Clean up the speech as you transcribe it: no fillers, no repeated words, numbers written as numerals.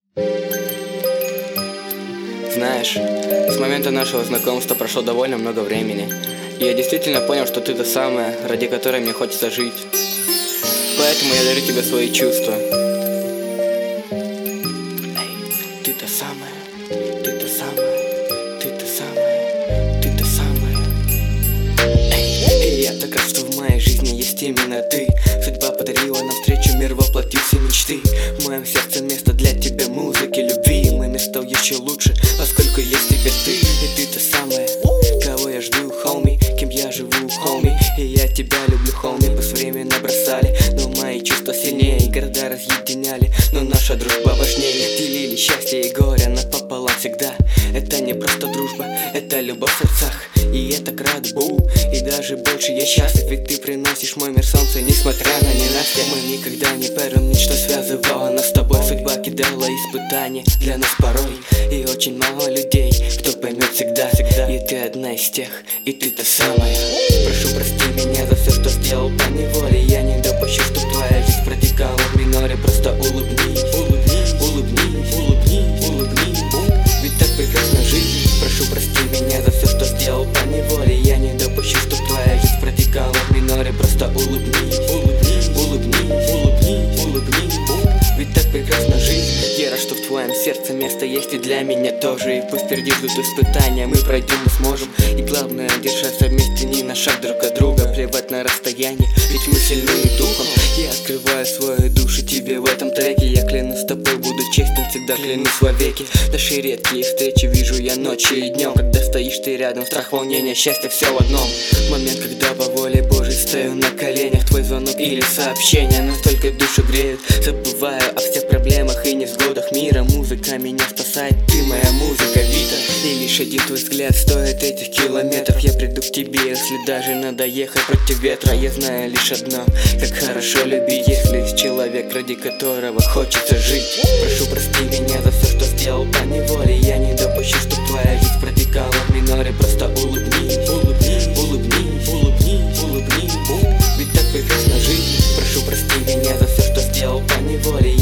Знаешь, с момента нашего знакомства прошло довольно много времени, и я действительно понял, что ты та самая, ради которой мне хочется жить. Поэтому я дарю тебе свои чувства. Эй, ты та самая, ты та самая, ты та самая, ты та самая. Эй, я так рад, что в моей жизни есть именно ты. Судьба подарила нам встречу, мир воплотил все мечты. В моем сердце место для тебя, музыки, любви. И мой мир стал еще лучше, поскольку есть теперь ты. И ты та самая, кого я жду, хоми, кем я живу, хоми. И я тебя люблю, хоми. Пусть время набросали, но мои чувства сильнее. Города разъединяли, но наша дружба важнее. Делили счастье и горе напополам всегда. Это не просто дружба, это любовь в сердцах. И я так рад был, и даже больше я счастлив. Ведь ты приносишь в мой мир солнце, несмотря на ненастье. Мы никогда не поймем, ничто связывало нас с тобой. Судьба кидала испытания для нас порой. И очень мало людей, кто поймет всегда. И ты одна из тех, и ты та самая. Прошу, прости меня за все, что сделал по неволе. Я не допущу, что твоя жизнь протекала в миноре. Просто улыбнись, улыбнись, улыбнись, улыбнись, улыбнись. Ведь так прекрасна жизнь. Прошу, прости меня за все, что сделал по неволе. Я не допущу, что твоя жизнь протекала в миноре. Просто улыбнись, улыбнись, улыбнись, улыбнись, улыбнись. Ведь так прекрасна жизнь. Я рад, что в твоем сердце место есть и для меня тоже. И пусть впереди ждут испытания, мы пройдем и сможем. И главное, держаться вместе, не на шаг друг от друга. Плевать на расстояние, ведь мы сильны духом. Я открываю свою душу тебе в этом треке. Я клянусь, с тобой буду честен, всегда клянусь вовеки. Наши редкие встречи вижу я ночью и днем. Когда стоишь ты рядом, страх, волнение, счастье, все в одном. Момент, когда по воле Божьей стою на коленях. Твой звонок или сообщение настолько душу греют. Забываю о всех проблемах и невзгодах мира. Музыка меня спасает, ты моя музыка, Вита. И лишь один твой взгляд стоит этих километров. Я приду к тебе, если даже надо ехать против ветра. Я знаю лишь одно, как хорошо любить, если есть человек, ради которого хочется жить. Прошу, прости меня за все, что сделал по неволе. Я не допущу, что твоя жизнь протекала в миноре. Просто улыбнись, улыбнись, улыбнись, улыбнись, улыбнись. Ведь так прекрасна жизнь. Прошу, прости меня за все, что сделал по неволе.